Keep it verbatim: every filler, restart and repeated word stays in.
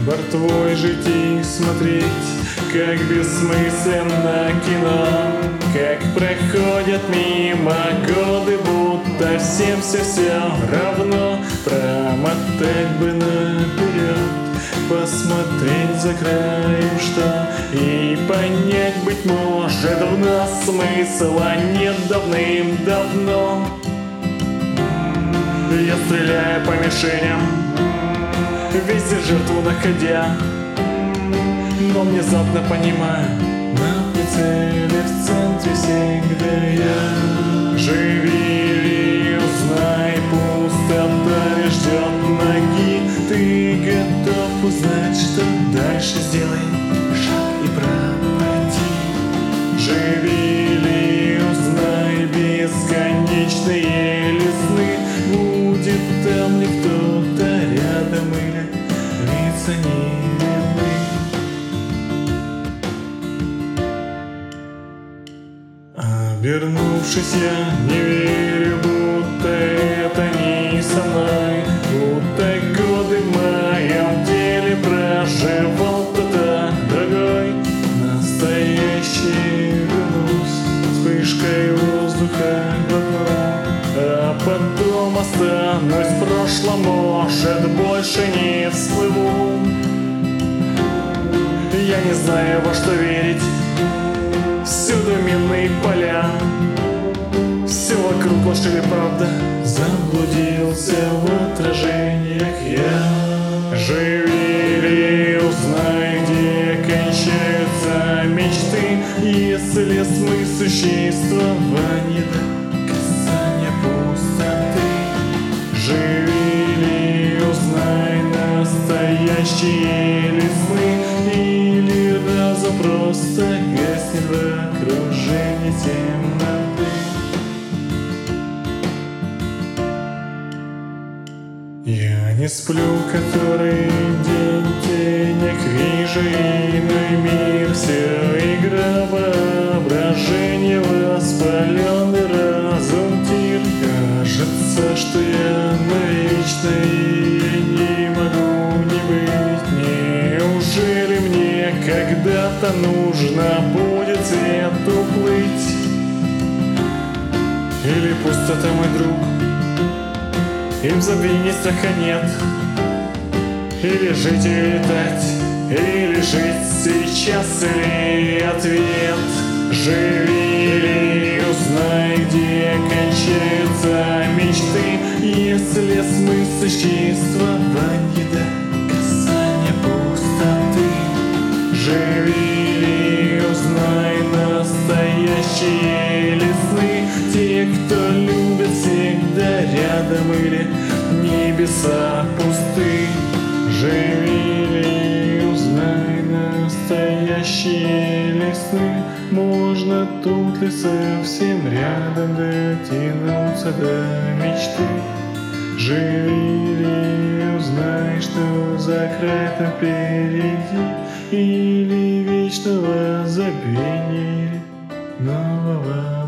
бортовой жить смотреть, как бессмысленно кино, как проходят мимо годы, будто всем все-все равно. Промотать бы наперед, посмотреть за краем что, и понять, быть может, в нас смысла нет давным-давно. Я стреляю по мишеням, везде жертву находя, но внезапно понимаю, на прицеле в центре всегда я. Живи или узнай, пустота лишь ждет ноги. Ты готов узнать, что дальше? Сделай шаг и пропади. Живи или узнай, бесконечные лесны. Будет там ли кто-то рядом или лица не видны. Обернувшись, я не верю, будто это не со мной, будто годы в моем теле проживал кто-то другой. Настоящий вернусь вспышкой воздуха глотну, а потом останусь в прошлом, может, больше не всплыву. Я не знаю, во что верить, всюду минные поля, все вокруг ложь или правда, заблудился в отражениях я. Живи или узнай, где кончаются мечты, если смысл существования до касания пустоты. Живи или узнай, настоящие ли сны, или разум просто гаснет в окружении темноты. Я не сплю который день, в тенях вижу иной мир. Все игра воображения, воспаленный разум тир. Кажется, что я навечно, и я не могу не быть. Неужели мне когда-то нужно будет свет уплыть? Или пустота мой друг, и в забвении страха нет? Или жить и летать, или жить сейчас, или ответ? Живи или узнай, где кончаются мечты, если смысл существования до касания пустоты. Живи или узнай, настоящие ли сны, те, кто любит, всегда рядом, или небеса пусты. Живи или узнай, настоящие ли сны, можно тут ли совсем рядом дотянуться до мечты. Живи или узнай, что за край там впереди, или вечного забвения, или нового